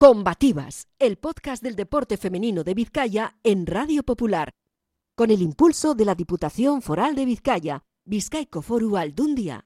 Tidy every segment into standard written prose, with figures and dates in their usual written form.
Combativas, el podcast del deporte femenino de Vizcaya en Radio Popular, con el impulso de la Diputación Foral de Vizcaya, Bizkaiko Foru Aldundia.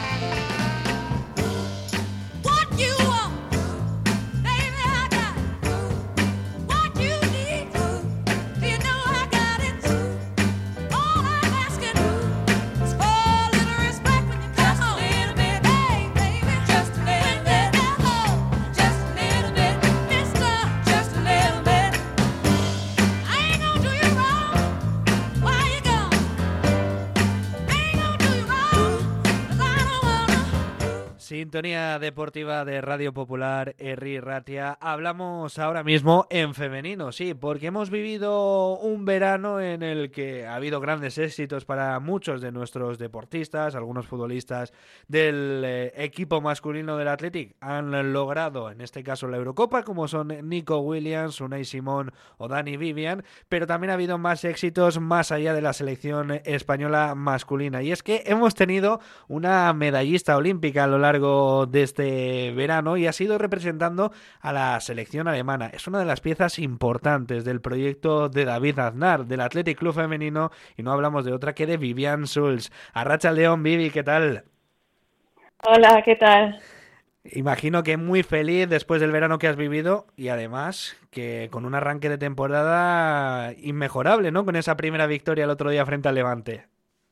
Sintonía deportiva de Radio Popular, Herri Ratia. Hablamos ahora mismo en femenino, sí, porque hemos vivido un verano en el que ha habido grandes éxitos para muchos de nuestros deportistas. Algunos futbolistas del equipo masculino del Athletic han logrado, en este caso, la Eurocopa, como son Nico Williams, Unai Simón o Dani Vivian, pero también ha habido más éxitos más allá de la selección española masculina. Y es que hemos tenido una medallista olímpica a lo largo de este verano y ha sido representando a la selección alemana. Es una de las piezas importantes del proyecto de David Aznar, del Athletic Club femenino, y no hablamos de otra que de Vivian Schulz. Arratsaldeon, Vivi, ¿qué tal? Hola, ¿qué tal? Imagino que muy feliz después del verano que has vivido y además que con un arranque de temporada inmejorable, ¿no? Con esa primera victoria el otro día frente al Levante.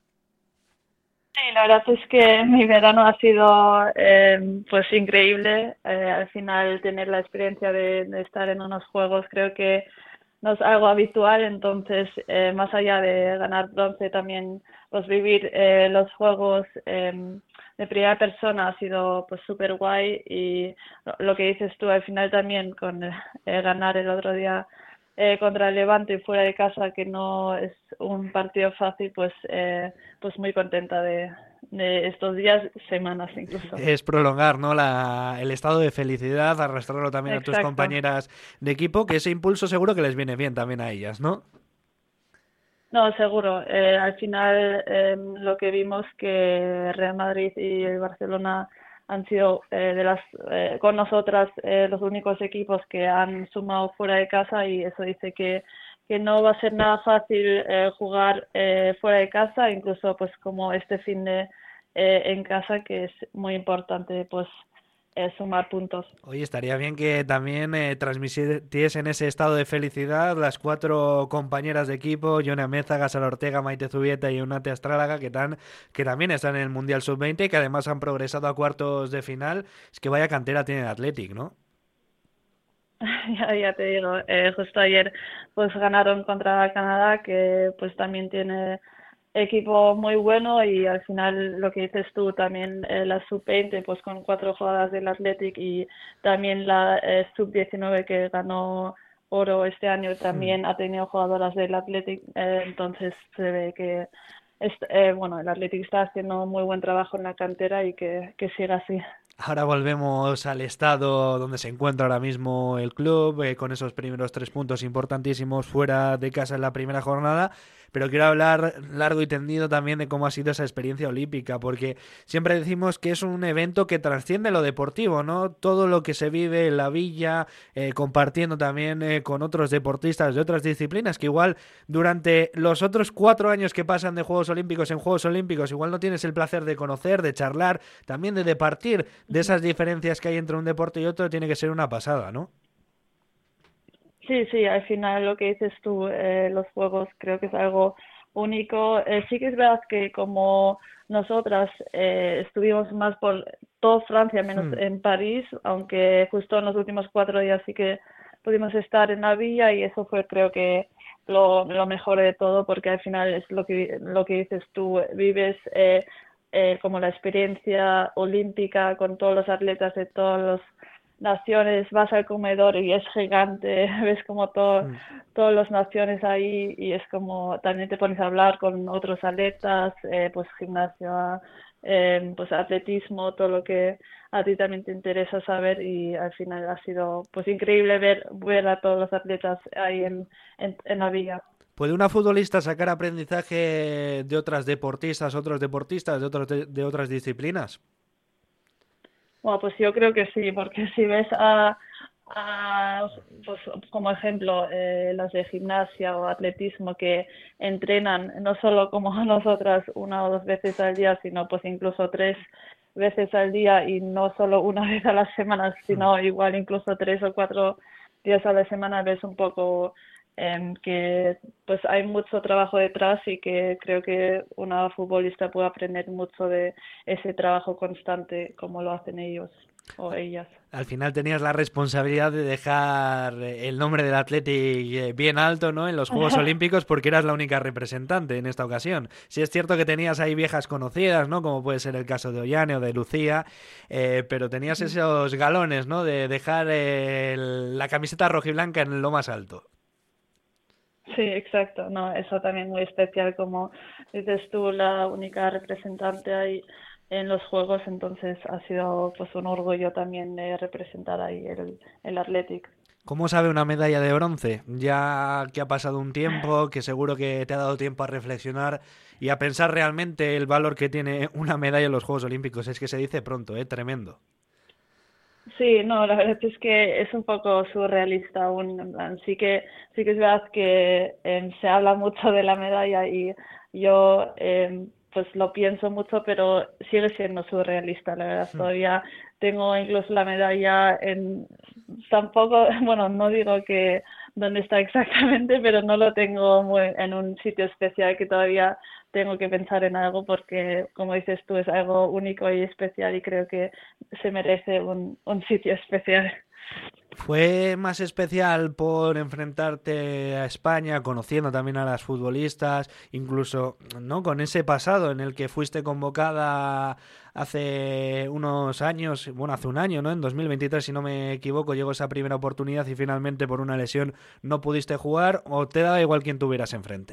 Sí, la verdad es que mi verano ha sido pues increíble. Al final tener la experiencia de estar en unos juegos creo que no es algo habitual, entonces más allá de ganar bronce también pues vivir los juegos de primera persona ha sido pues súper guay y lo que dices tú al final también con ganar el otro día contra el Levante fuera de casa, que no es un partido fácil, pues muy contenta de estos días, semanas incluso. Es prolongar, ¿no? El estado de felicidad, arrastrarlo también Exacto. A tus compañeras de equipo, que ese impulso seguro que les viene bien también a ellas, ¿no? No, seguro. Al final lo que vimos que Real Madrid y el Barcelona han sido con nosotras los únicos equipos que han sumado fuera de casa y eso dice que no va a ser nada fácil jugar fuera de casa, incluso pues como este fin de en casa, que es muy importante pues sumar puntos. Oye, estaría bien que también transmitiesen ese estado de felicidad las 4 compañeras de equipo, Yone Mézaga, Sara Ortega, Maite Zubieta y Eunate Astrálaga, que también están en el Mundial Sub-20 y que además han progresado a cuartos de final. Es que vaya cantera tiene el Athletic, ¿no? Ya te digo, justo ayer pues ganaron contra Canadá, que pues también tiene equipo muy bueno, y al final lo que dices tú también la sub-20 pues con 4 jugadoras del Athletic y también la sub-19 que ganó oro este año también ha tenido jugadoras del Athletic, entonces se ve que el Athletic está haciendo muy buen trabajo en la cantera y que siga así. Ahora volvemos al estado donde se encuentra ahora mismo el club, con esos primeros 3 puntos importantísimos fuera de casa en la primera jornada, pero quiero hablar largo y tendido también de cómo ha sido esa experiencia olímpica, porque siempre decimos que es un evento que trasciende lo deportivo, ¿no? Todo lo que se vive en la villa, compartiendo también con otros deportistas de otras disciplinas, que igual durante los otros 4 años que pasan de Juegos Olímpicos en Juegos Olímpicos, igual no tienes el placer de conocer, de charlar, también de departir de esas diferencias que hay entre un deporte y otro. Tiene que ser una pasada, ¿no? Sí, al final lo que dices tú, los juegos creo que es algo único. Sí que es verdad que como nosotras estuvimos más por toda Francia, menos en París, aunque justo en los últimos 4 días sí que pudimos estar en la villa, y eso fue creo que lo mejor de todo, porque al final es lo que dices tú, vives como la experiencia olímpica con todos los atletas de todas las naciones, vas al comedor y es gigante, ves como todas las naciones ahí, y es como también te pones a hablar con otros atletas, pues gimnasia, pues atletismo, todo lo que a ti también te interesa saber, y al final ha sido pues increíble ver a todos los atletas ahí en la villa. ¿Puede una futbolista sacar aprendizaje de otras deportistas, otros deportistas de otras disciplinas? Bueno, pues yo creo que sí, porque si ves a pues como ejemplo, las de gimnasia o atletismo que entrenan no solo como nosotras 1 o 2 veces al día, sino pues incluso 3 veces al día y no solo una vez a la semana, sino igual incluso 3 o 4 días a la semana, ves un poco que pues hay mucho trabajo detrás y que creo que una futbolista puede aprender mucho de ese trabajo constante como lo hacen ellos o ellas. Al final tenías la responsabilidad de dejar el nombre del Athletic bien alto, ¿no? En los Juegos Olímpicos porque eras la única representante en esta ocasión. Sí es cierto que tenías ahí viejas conocidas, ¿no? Como puede ser el caso de Ollane o de Lucía, pero tenías esos galones, ¿no? De dejar la camiseta rojiblanca en lo más alto. Sí, exacto. No, eso también muy especial, como dices tú, la única representante ahí en los Juegos, entonces ha sido pues un orgullo también representar ahí el Athletic. ¿Cómo sabe una medalla de bronce? Ya que ha pasado un tiempo, que seguro que te ha dado tiempo a reflexionar y a pensar realmente el valor que tiene una medalla en los Juegos Olímpicos. Es que se dice pronto, ¿eh? Tremendo. Sí, no, la verdad es que es un poco surrealista aún, en plan, sí que es verdad que se habla mucho de la medalla y yo pues lo pienso mucho, pero sigue siendo surrealista, la verdad. Todavía tengo incluso la medalla en tampoco, bueno, no digo que dónde está exactamente, pero no lo tengo en un sitio especial que todavía tengo que pensar en algo porque, como dices tú, es algo único y especial y creo que se merece un sitio especial. ¿Fue más especial por enfrentarte a España, conociendo también a las futbolistas, incluso no con ese pasado en el que fuiste convocada hace unos años, bueno, hace un año, ¿no? En 2023, si no me equivoco, llegó esa primera oportunidad y finalmente por una lesión no pudiste jugar, o te daba igual quién tuvieras enfrente?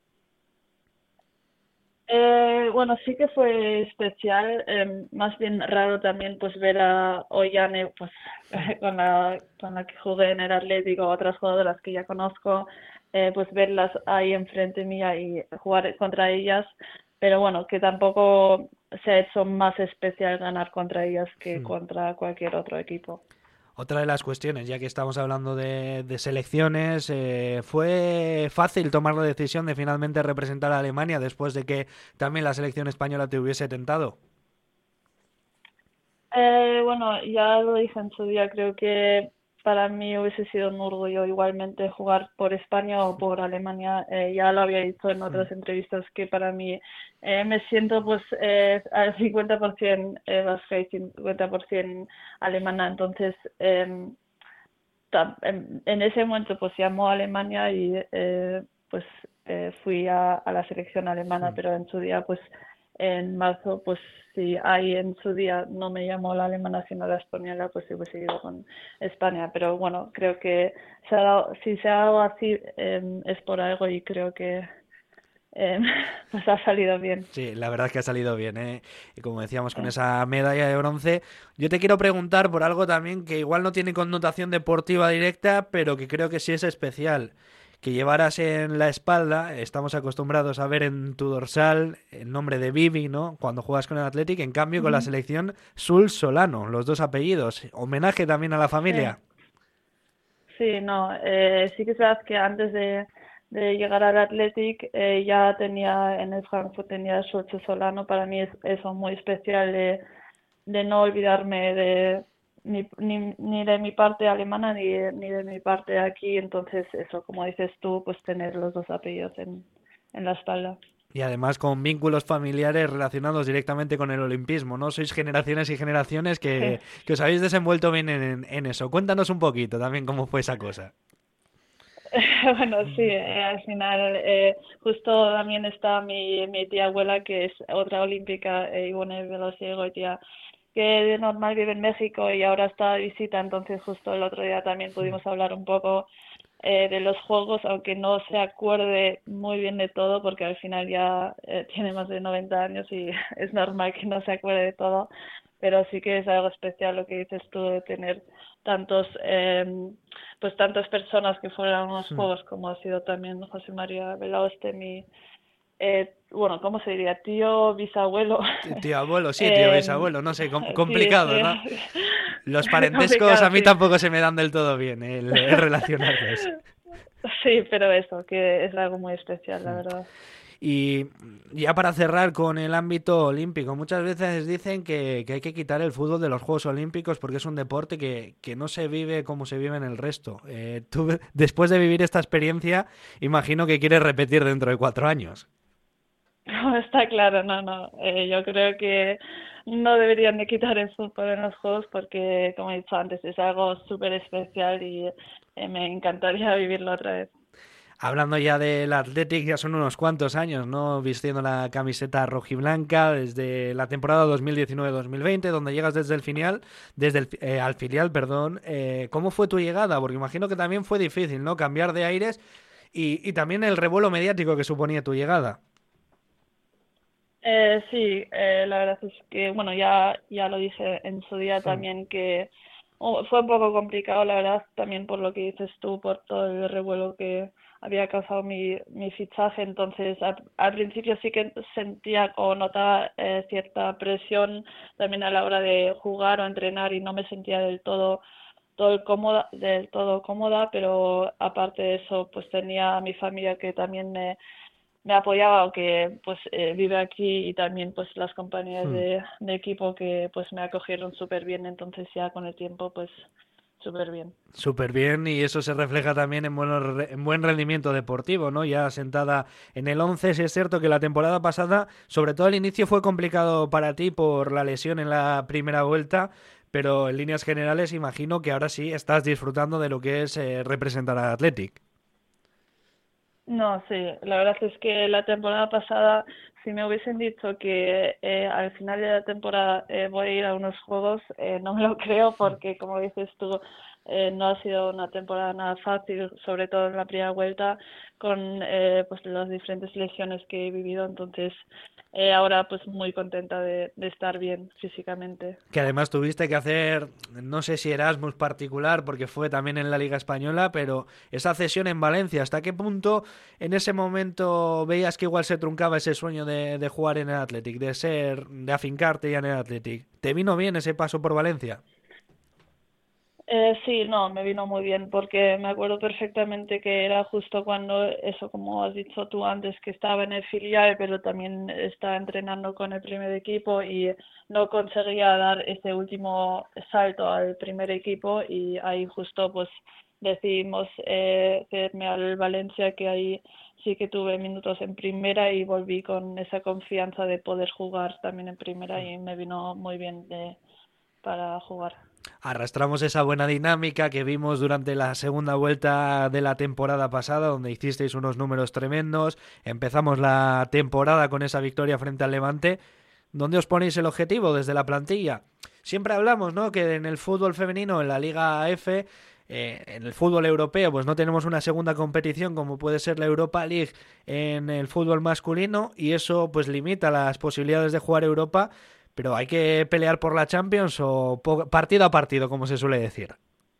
Bueno, sí que fue especial, más bien raro también pues ver a Ollane pues con la que jugué en el Atlético, otras jugadoras que ya conozco, pues verlas ahí enfrente mía y jugar contra ellas, pero bueno, que tampoco se ha hecho más especial ganar contra ellas que contra cualquier otro equipo. Otra de las cuestiones, ya que estamos hablando de selecciones, ¿fue fácil tomar la decisión de finalmente representar a Alemania después de que también la selección española te hubiese tentado? Bueno, ya lo dije en su día, creo que para mí hubiese sido un orgullo igualmente jugar por España o por Alemania. Ya lo había dicho en otras entrevistas que para mí me siento pues al 50% vasca y 50% alemana. Entonces, en ese momento pues llamó a Alemania y pues fui a la selección alemana, pero en su día pues en marzo pues si ahí en su día no me llamó la alemana sino la española pues sí hubiese ido con España, pero bueno, creo que si se ha dado así es por algo y creo que eh, pues ha salido bien. Sí, la verdad es que ha salido bien, ¿eh? Y como decíamos, con esa medalla de bronce, yo te quiero preguntar por algo también que igual no tiene connotación deportiva directa, pero que creo que sí es especial. Que llevaras en la espalda, estamos acostumbrados a ver en tu dorsal el nombre de Vivi, ¿no? Cuando juegas con el Athletic, en cambio con la Ujú. selección Sul Solano, los dos apellidos. Homenaje también a la Sí. familia. Sí, no, sí que es verdad que antes de llegar al Athletic ya tenía en el Frankfurt tenía Schulze Solano, para mí es eso muy especial de no olvidarme de ni de mi parte alemana ni de mi parte aquí, entonces eso, como dices tú, pues tener los dos apellidos en la espalda. Y además con vínculos familiares relacionados directamente con el olimpismo, ¿no? Sois generaciones y generaciones que os habéis desenvuelto bien en eso. Cuéntanos un poquito también cómo fue esa cosa. Bueno, sí, al final justo también está mi tía abuela, que es otra olímpica, Ivone Veloso-Goitia, que de normal vive en México y ahora está de visita, entonces justo el otro día también pudimos hablar un poco de los juegos, aunque no se acuerde muy bien de todo, porque al final ya tiene más de 90 años y es normal que no se acuerde de todo, pero sí que es algo especial lo que dices tú de tener tantos tantas personas que fueron a unos juegos como ha sido también José María Belaúste, bueno, ¿cómo se diría? Tío, bisabuelo. Tío abuelo, sí, tío Em, bisabuelo, no sé, sí, complicado, ¿no? Los parentescos a complicado, mí sí. tampoco se me dan del todo bien el relacionarlos. Sí, pero eso, que es algo muy especial, la Hmm. verdad. Y ya para cerrar con el ámbito olímpico, muchas veces dicen que hay que quitar el fútbol de los Juegos Olímpicos porque es un deporte que no se vive como se vive en el resto. Tú, después de vivir esta experiencia, imagino que quieres repetir dentro de 4 años. No, está claro, no, no. Yo creo que no deberían de quitar el fútbol en los juegos porque, como he dicho antes, es algo súper especial y me encantaría vivirlo otra vez. Hablando ya del Athletic, ya son unos cuantos años, ¿no? Vistiendo la camiseta rojiblanca desde la temporada 2019-2020, donde llegas desde el filial, al filial, perdón. ¿Cómo fue tu llegada? Porque imagino que también fue difícil, ¿no? Cambiar de aires y también el revuelo mediático que suponía tu llegada. Sí, la verdad es que, bueno, ya lo dije en su día Hmm. también que fue un poco complicado, la verdad, también por lo que dices tú, por todo el revuelo que había causado mi fichaje. Entonces, al principio sí que sentía o notaba cierta presión también a la hora de jugar o entrenar y no me sentía del todo cómoda, pero aparte de eso, pues tenía a mi familia que también me apoyaba o que pues vive aquí y también pues las compañías Hmm. de equipo que pues me acogieron súper bien, entonces ya con el tiempo pues súper bien. Súper bien, y eso se refleja también en buen rendimiento deportivo, ¿no? Ya sentada en el 11, sí es cierto que la temporada pasada, sobre todo el inicio fue complicado para ti por la lesión en la primera vuelta, pero en líneas generales imagino que ahora sí estás disfrutando de lo que es representar a Athletic. No, sí, la verdad es que la temporada pasada, si me hubiesen dicho que al final de la temporada voy a ir a unos juegos, no me lo creo porque, como dices tú, no ha sido una temporada nada fácil, sobre todo en la primera vuelta, con pues las diferentes lesiones que he vivido. Entonces, ahora pues muy contenta de estar bien físicamente. Que además tuviste que hacer, no sé si Erasmus particular, porque fue también en la Liga Española, pero esa cesión en Valencia, ¿hasta qué punto en ese momento veías que igual se truncaba ese sueño de jugar en el Athletic, de afincarte ya en el Athletic? ¿Te vino bien ese paso por Valencia? Sí, no, me vino muy bien porque me acuerdo perfectamente que era justo cuando, eso como has dicho tú antes, que estaba en el filial, pero también estaba entrenando con el primer equipo y no conseguía dar ese último salto al primer equipo y ahí justo pues decidimos cederme al Valencia, que ahí sí que tuve minutos en primera y volví con esa confianza de poder jugar también en primera y me vino muy bien para jugar. Arrastramos esa buena dinámica que vimos durante la segunda vuelta de la temporada pasada, donde hicisteis unos números tremendos. Empezamos la temporada con esa victoria frente al Levante. ¿Dónde os ponéis el objetivo desde la plantilla? Siempre hablamos, ¿no?, que en el fútbol femenino, en la Liga F, en el fútbol europeo, pues no tenemos una segunda competición como puede ser la Europa League en el fútbol masculino, y eso pues limita las posibilidades de jugar Europa, pero hay que pelear por la Champions o partido a partido, como se suele decir.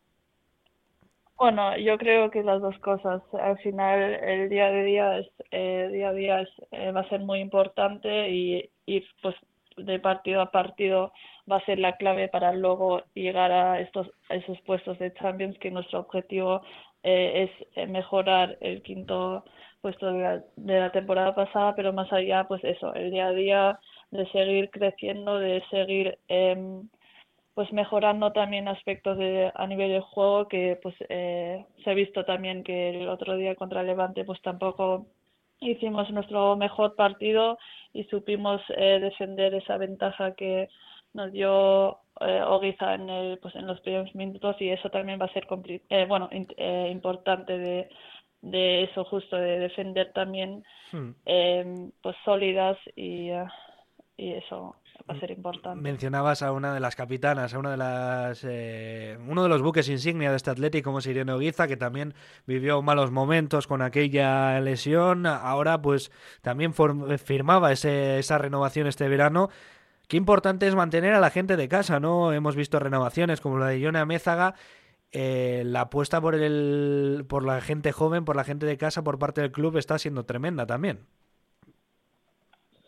Bueno, yo creo que las dos cosas. Al final, el día a día va a ser muy importante y ir pues de partido a partido va a ser la clave para luego llegar a esos puestos de Champions, que nuestro objetivo es mejorar el quinto puesto de la temporada pasada, pero más allá, pues eso, el día a día de seguir creciendo, de seguir pues mejorando también aspectos a nivel de juego que pues se ha visto también que el otro día contra Levante pues tampoco hicimos nuestro mejor partido y supimos defender esa ventaja que nos dio Oguiza pues en los primeros minutos, y eso también va a ser importante de eso, justo de defender también Hmm. pues sólidas y eso va a ser importante. Mencionabas a una de las capitanas, a uno de los buques insignia de este Atlético, como es Irene Oguiza, que también vivió malos momentos con aquella lesión. Ahora, pues, también firmaba esa renovación este verano. Qué importante es mantener a la gente de casa, ¿no? Hemos visto renovaciones como la de Ione Amézaga. La apuesta por la gente joven, por la gente de casa, por parte del club está siendo tremenda también.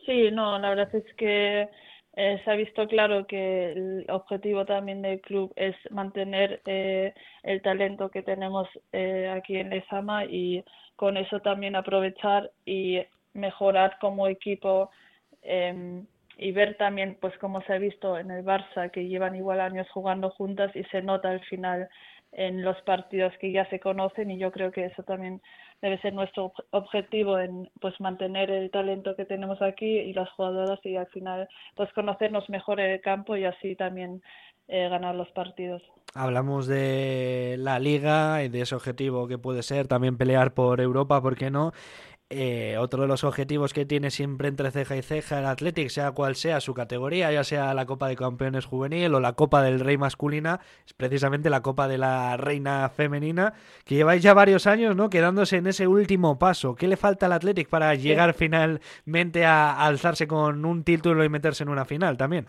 Sí, no, la verdad es que se ha visto claro que el objetivo también del club es mantener el talento que tenemos aquí en Lezama y con eso también aprovechar y mejorar como equipo eh, y ver también pues como se ha visto en el Barça que llevan igual años jugando juntas y se nota al final en los partidos que ya se conocen y yo creo que eso también debe ser nuestro objetivo en pues mantener el talento que tenemos aquí y las jugadoras y al final pues conocernos mejor en el campo y así también ganar los partidos. Hablamos de la liga y de ese objetivo que puede ser también pelear por Europa, ¿por qué no? Otro de los objetivos que tiene siempre entre ceja y ceja el Athletic, sea cual sea su categoría, ya sea la Copa de Campeones Juvenil o la Copa del Rey masculina, es precisamente la Copa de la Reina femenina, que lleváis ya varios años, ¿no? Quedándose en ese último paso. ¿Qué le falta al Athletic para Sí. llegar finalmente a alzarse con un título y meterse en una final también?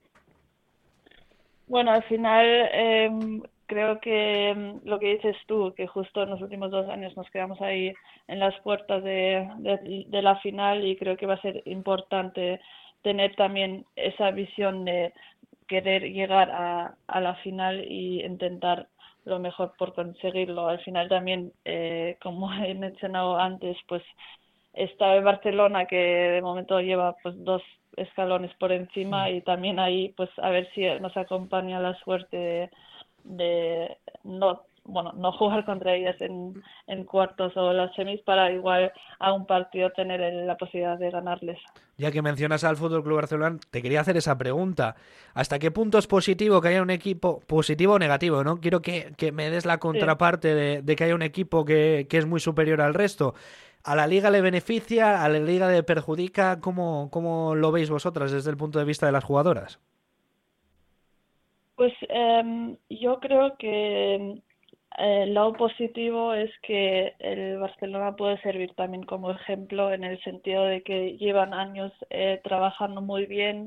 Bueno, al final creo que lo que dices tú, que justo en los últimos 2 años nos quedamos ahí en las puertas de la final y creo que va a ser importante tener también esa visión de querer llegar a la final y intentar lo mejor por conseguirlo. Al final también, como he mencionado antes, pues está el Barcelona que de momento lleva pues 2 escalones por encima y también ahí pues a ver si nos acompaña la suerte de no bueno no jugar contra ellas en cuartos o las semis para igual a un partido tener la posibilidad de ganarles. Ya que mencionas al Fútbol Club Barcelona, te quería hacer esa pregunta. ¿Hasta qué punto es positivo que haya un equipo, positivo o negativo? ¿No? Quiero que me des la Sí. contraparte de que haya un equipo que es muy superior al resto. ¿A la liga le beneficia? ¿A la liga le perjudica? ¿Cómo lo veis vosotras desde el punto de vista de las jugadoras? Pues yo creo que el lado positivo es que el Barcelona puede servir también como ejemplo en el sentido de que llevan años trabajando muy bien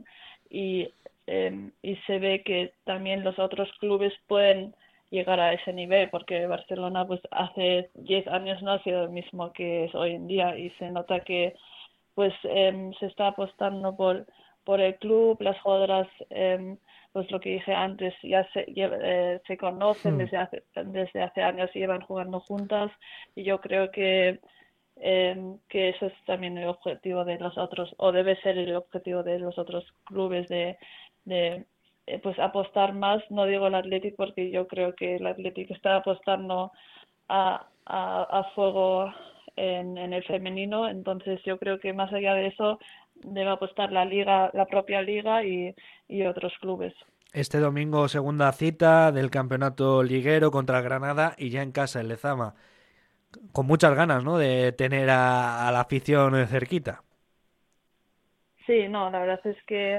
y se ve que también los otros clubes pueden llegar a ese nivel porque Barcelona pues hace 10 años no ha sido el mismo que es hoy en día y se nota que pues se está apostando por el club, las jugadoras, pues lo que dije antes, se conocen Hmm. desde hace años y llevan jugando juntas y yo creo que eso es también el objetivo de los otros, o debe ser el objetivo de los otros clubes de pues apostar más, no digo el Athletic porque yo creo que el Athletic está apostando a fuego en el femenino, entonces yo creo que más allá de eso debe apostar la liga, la propia liga y otros clubes. Este domingo segunda cita del campeonato liguero contra el Granada y ya en casa en Lezama. Con muchas ganas, ¿no? De tener a la afición cerquita. Sí, no, la verdad es que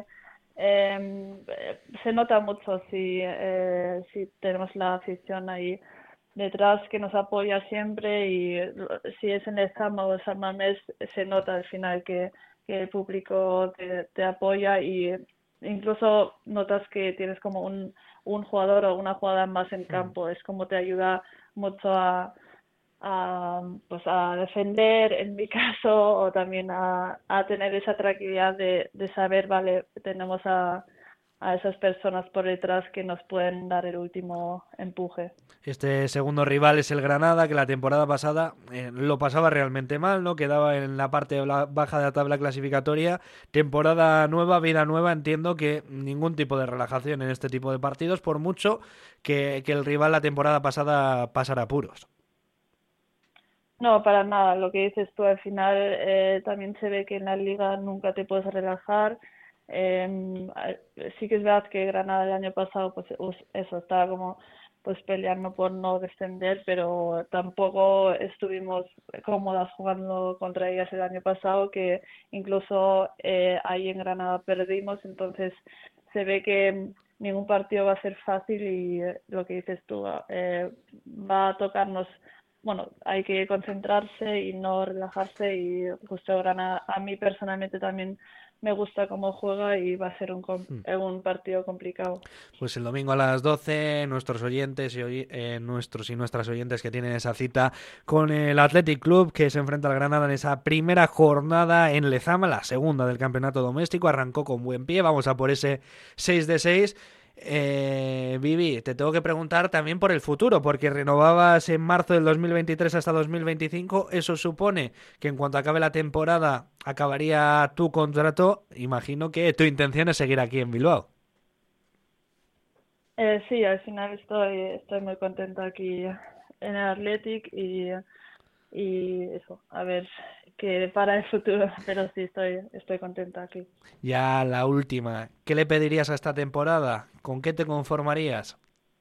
se nota mucho si tenemos la afición ahí detrás que nos apoya siempre y si es en el Zama o el San Mamés se nota al final que el público te apoya y incluso notas que tienes como un jugador o una jugada más en campo, es como te ayuda mucho pues a defender en mi caso o también a tener esa tranquilidad de saber, vale, tenemos a esas personas por detrás que nos pueden dar el último empuje. Este segundo rival es el Granada, que la temporada pasada lo pasaba realmente mal, ¿no? Quedaba en la parte baja de la tabla clasificatoria. Temporada nueva, vida nueva. Entiendo que ningún tipo de relajación en este tipo de partidos, por mucho que el rival la temporada pasada pasara apuros. No, para nada. Lo que dices tú al final también se ve que en la liga nunca te puedes relajar. Sí que es verdad que Granada el año pasado, pues eso, estaba como pues peleando por no descender, pero tampoco estuvimos cómodas jugando contra ellas el año pasado, que incluso ahí en Granada perdimos, entonces se ve que ningún partido va a ser fácil y lo que dices tú, va a tocarnos bueno, hay que concentrarse y no relajarse y justo Granada a mí personalmente también me gusta cómo juega y va a ser un partido complicado. Pues el domingo a las 12, nuestros oyentes nuestros y nuestras oyentes que tienen esa cita con el Athletic Club, que se enfrenta al Granada en esa primera jornada en Lezama, la segunda del campeonato doméstico. Arrancó con buen pie, vamos a por ese 6 de 6. Vivi, te tengo que preguntar también por el futuro, porque renovabas en marzo del 2023 hasta 2025. Eso supone que en cuanto acabe la temporada acabaría tu contrato. Imagino que tu intención es seguir aquí en Bilbao. Sí, al final estoy muy contenta aquí en el Athletic y eso, a ver qué para el futuro, pero sí estoy contenta aquí. Ya la última, ¿qué le pedirías a esta temporada? ¿Con qué te conformarías?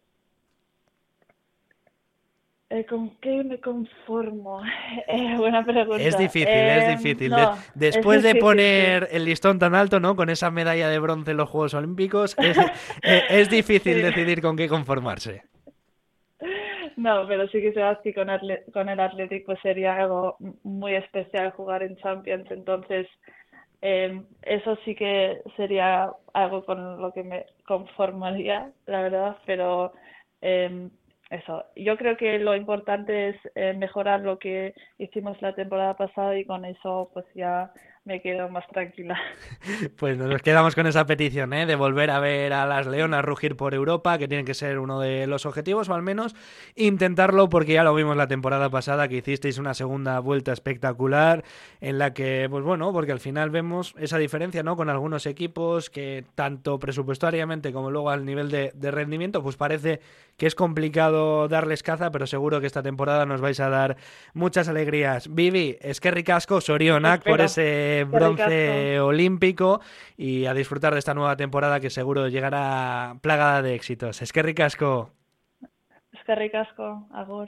¿Con qué me conformo? Buena Es pregunta. difícil, es difícil. No, es Después de difícil, sí. poner el listón tan alto, ¿no? Con esa medalla de bronce en los Juegos Olímpicos, es difícil Sí. decidir con qué conformarse. No, pero sí que se que con el Athletic pues sería algo muy especial jugar en Champions, entonces eso sí que sería algo con lo que me conformaría, la verdad, pero eh, eso, yo creo que lo importante es mejorar lo que hicimos la temporada pasada y con eso pues ya me quedo más tranquila. Pues nos quedamos con esa petición, ¿eh? De volver a ver a las Leonas rugir por Europa, que tiene que ser uno de los objetivos, o al menos intentarlo, porque ya lo vimos la temporada pasada, que hicisteis una segunda vuelta espectacular, en la que, pues bueno, porque al final vemos esa diferencia, ¿no? Con algunos equipos que tanto presupuestariamente como luego al nivel de rendimiento, pues parece que es complicado darles caza, pero seguro que esta temporada nos vais a dar muchas alegrías. Vivi, eskerrik asko, Eso sorionak por espero. ese Qué ricasco. bronce olímpico y a disfrutar de esta nueva temporada que seguro llegará plagada de éxitos. Eskerrik asko. Es que ricasco, agur.